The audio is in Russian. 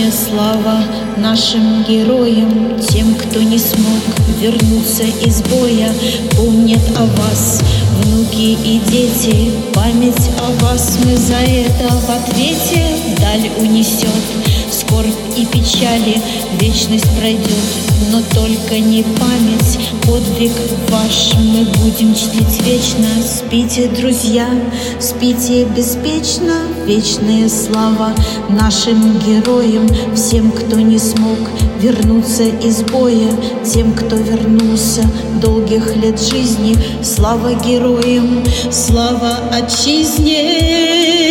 Вечная слава нашим героям, тем, кто не смог вернуться из боя. Помнят о вас внуки и дети, память о вас мы за это в ответе. Даль унесет скорбь и печали, вечность пройдет, но только не память. Подвиг ваш мы будем чтить вечно. Спите, друзья, спите беспечно. Вечная слава нашим героям, всем, кто не смог вернуться из боя, тем, кто вернулся долгих лет жизни. Слава героям, слава отчизне.